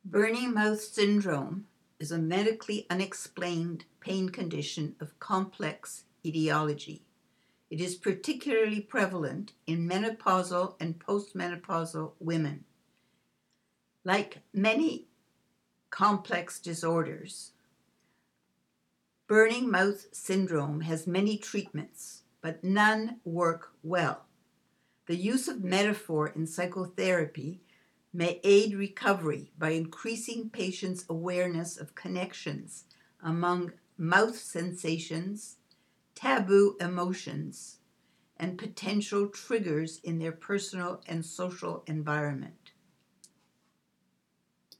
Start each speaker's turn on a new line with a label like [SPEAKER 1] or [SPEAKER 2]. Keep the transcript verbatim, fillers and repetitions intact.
[SPEAKER 1] Burning mouth syndrome is a medically unexplained pain condition of complex etiology. It is particularly prevalent in menopausal and postmenopausal women. Like many complex disorders, burning mouth syndrome has many treatments, but none work well. The use of metaphor in psychotherapy may aid recovery by increasing patients' awareness of connections among mouth sensations, taboo emotions, and potential triggers in their personal and social environment.